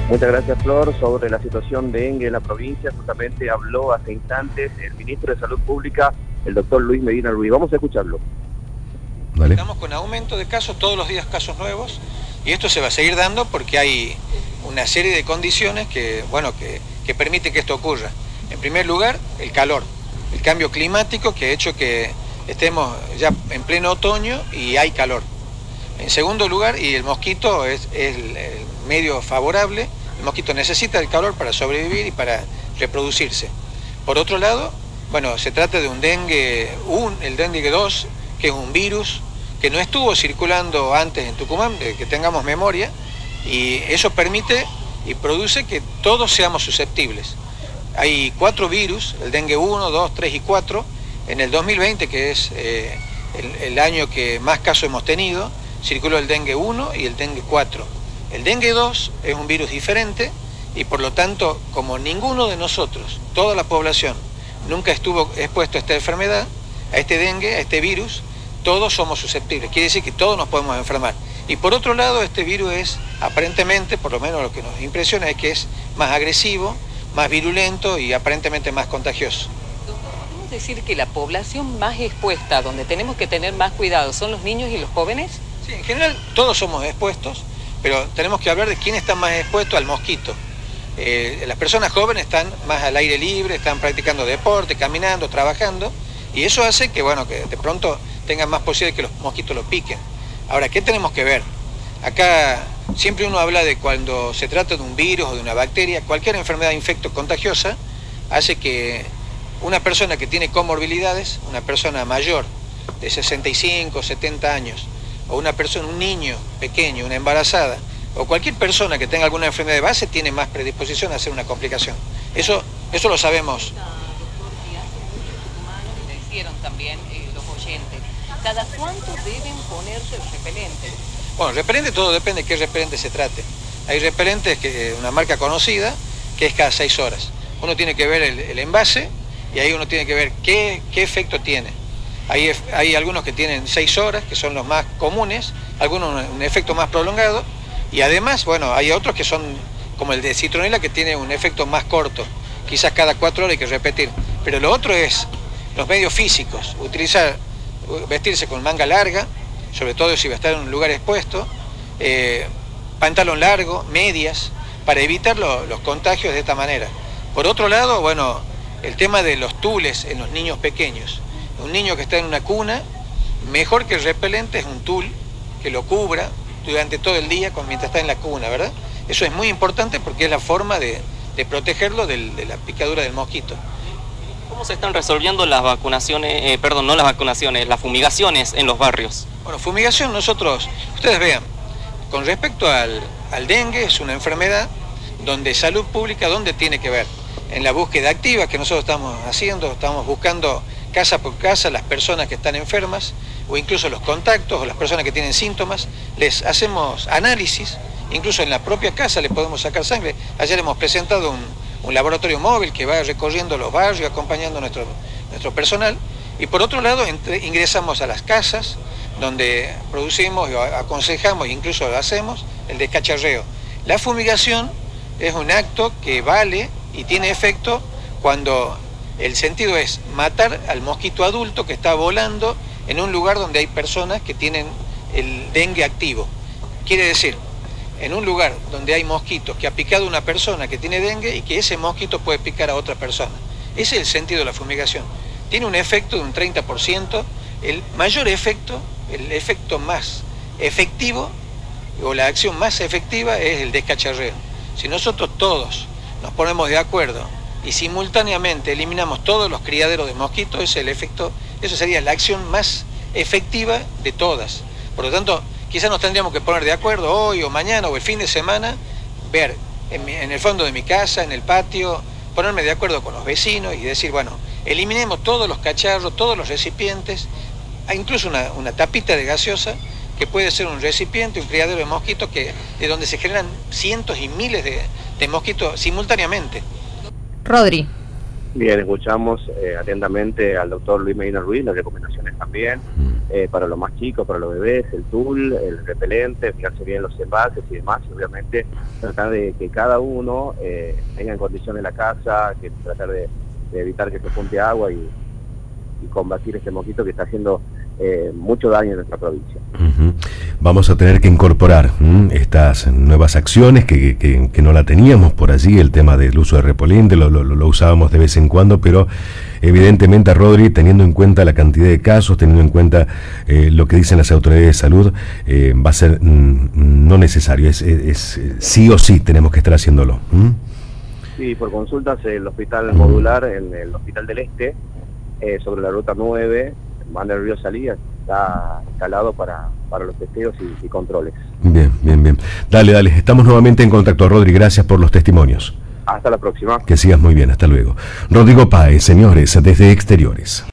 Muchas gracias, Flor. Sobre la situación de dengue en la provincia, justamente habló hace instantes el ministro de Salud Pública, el doctor Luis Medina Ruiz. Vamos a escucharlo. Vale. Estamos con aumento de casos, todos los días casos nuevos, y esto se va a seguir dando porque hay una serie de condiciones que permiten que esto ocurra. En primer lugar, el calor, el cambio climático que ha hecho que estemos ya en pleno otoño y hay calor. En segundo lugar, y el mosquito es el medio favorable, el mosquito necesita el calor para sobrevivir y para reproducirse. Por otro lado, se trata de un dengue, el dengue 2, que es un virus que no estuvo circulando antes en Tucumán, que tengamos memoria, y eso permite y produce que todos seamos susceptibles. Hay 4 virus, el dengue 1, 2, 3 y 4, en el 2020, que es el año que más casos hemos tenido, circuló el dengue 1 y el dengue 4. El dengue 2 es un virus diferente y por lo tanto, como ninguno de nosotros, toda la población, nunca estuvo expuesto a esta enfermedad, a este dengue, a este virus, todos somos susceptibles. Quiere decir que todos nos podemos enfermar. Y por otro lado, este virus es, aparentemente, por lo menos lo que nos impresiona es que es más agresivo, más virulento y aparentemente más contagioso. ¿Podemos decir que la población más expuesta, donde tenemos que tener más cuidado, son los niños y los jóvenes? Sí, en general todos somos expuestos, pero tenemos que hablar de quién está más expuesto al mosquito. Las personas jóvenes están más al aire libre, están practicando deporte, caminando, trabajando, y eso hace que de pronto tengan más posibilidad de que los mosquitos los piquen. Ahora, ¿qué tenemos que ver? Acá siempre uno habla de cuando se trata de un virus o de una bacteria, cualquier enfermedad infecto-contagiosa hace que una persona que tiene comorbilidades, una persona mayor de 65, 70 años, o un niño pequeño, una embarazada, o cualquier persona que tenga alguna enfermedad de base tiene más predisposición a hacer una complicación. Eso lo sabemos. Lo hicieron también los oyentes. ¿Cada cuánto deben ponerse el repelente? Bueno, repelente todo depende de qué repelente se trate. Hay repelentes que una marca conocida que es cada 6 horas. Uno tiene que ver el envase y ahí uno tiene que ver qué efecto tiene. Hay algunos que tienen 6 horas, que son los más comunes, algunos un efecto más prolongado, y además, hay otros que son como el de citronela, que tiene un efecto más corto, quizás cada 4 horas hay que repetir. Pero lo otro es los medios físicos, vestirse con manga larga, sobre todo si va a estar en un lugar expuesto, pantalón largo, medias, para evitar los contagios de esta manera. Por otro lado, el tema de los tules en los niños pequeños. Un niño que está en una cuna, mejor que el repelente es un tul que lo cubra durante todo el día mientras está en la cuna, ¿verdad? Eso es muy importante porque es la forma de protegerlo de la picadura del mosquito. ¿Cómo se están resolviendo las vacunaciones, no las vacunaciones, las fumigaciones en los barrios? Bueno, fumigación ustedes vean, con respecto al dengue, es una enfermedad donde salud pública, ¿dónde tiene que ver? En la búsqueda activa que nosotros estamos haciendo, estamos buscando casa por casa las personas que están enfermas, o incluso los contactos, o las personas que tienen síntomas, les hacemos análisis, incluso en la propia casa les podemos sacar sangre. Ayer hemos presentado un laboratorio móvil que va recorriendo los barrios, acompañando a nuestro personal, y por otro lado ingresamos a las casas, donde producimos, aconsejamos, incluso hacemos el descacharreo. La fumigación es un acto que vale y tiene efecto cuando el sentido es matar al mosquito adulto que está volando en un lugar donde hay personas que tienen el dengue activo. Quiere decir, en un lugar donde hay mosquitos que ha picado una persona que tiene dengue y que ese mosquito puede picar a otra persona. Ese es el sentido de la fumigación. Tiene un efecto de un 30%, el mayor efecto, el efecto más efectivo o la acción más efectiva es el descacharreo. Si nosotros todos nos ponemos de acuerdo y simultáneamente eliminamos todos los criaderos de mosquitos, ese es el efecto, eso sería la acción más efectiva de todas. Por lo tanto, quizás nos tendríamos que poner de acuerdo hoy o mañana o el fin de semana, ver en el fondo de mi casa, en el patio, ponerme de acuerdo con los vecinos y decir, eliminemos todos los cacharros, todos los recipientes, incluso una tapita de gaseosa, que puede ser un recipiente, un criadero de mosquitos, de donde se generan cientos y miles de mosquitos simultáneamente. Rodri. Bien, escuchamos atentamente al doctor Luis Medina Ruiz, las recomendaciones también para los más chicos, para los bebés, el tul, el repelente, fijarse bien los envases y demás, y obviamente tratar de que cada uno tenga en condiciones la casa, que tratar de evitar que se junte agua y combatir este mosquito que está haciendo mucho daño en nuestra provincia. Vamos a tener que incorporar estas nuevas acciones que no la teníamos por allí, el tema del uso de repelente, lo usábamos de vez en cuando, pero evidentemente, Rodri, teniendo en cuenta la cantidad de casos, teniendo en cuenta lo que dicen las autoridades de salud, va a ser no necesario, es sí o sí tenemos que estar haciéndolo. Sí, por consultas, el hospital modular, en el Hospital del Este, sobre la ruta 9, van del río Salía, está instalado para los testeos y controles. Bien. Dale, estamos nuevamente en contacto, Rodri, gracias por los testimonios. Hasta la próxima. Que sigas muy bien, hasta luego. Rodrigo Páez, señores, desde Exteriores.